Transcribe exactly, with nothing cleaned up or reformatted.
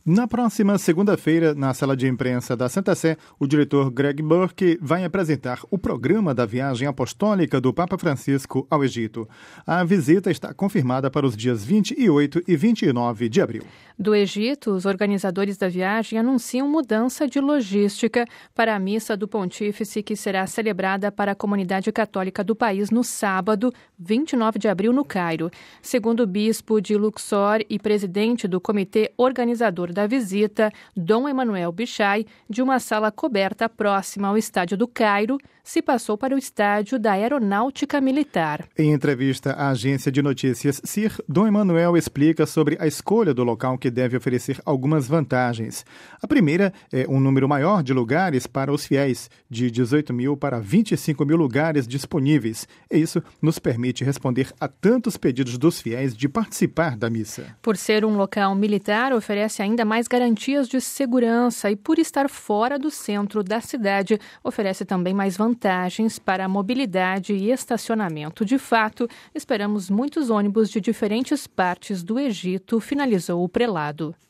Na próxima segunda-feira, na sala de imprensa da Santa Sé, o diretor Greg Burke vai apresentar o programa da viagem apostólica do Papa Francisco ao Egito. A visita está confirmada para os dias vinte e oito e vinte e nove de abril. Do Egito, os organizadores da viagem anunciam mudança de logística para a missa do Pontífice, que será celebrada para a comunidade católica do país no sábado, vinte e nove de abril, no Cairo. Segundo o bispo de Luxor e presidente do comitê organizador da visita, Dom Emanuel Bichai, de uma sala coberta próxima ao estádio do Cairo, se passou para o estádio da Aeronáutica Militar. Em entrevista à agência de notícias C I R, Dom Emanuel explica sobre a escolha do local que deve oferecer algumas vantagens. A primeira é um número maior de lugares para os fiéis, de dezoito mil para vinte e cinco mil lugares disponíveis. E isso nos permite responder a tantos pedidos dos fiéis de participar da missa. Por ser um local militar, oferece ainda mais garantias de segurança e, por estar fora do centro da cidade, oferece também mais vantagens para a mobilidade e estacionamento. De fato, esperamos muitos ônibus de diferentes partes do Egito, finalizou o prelado.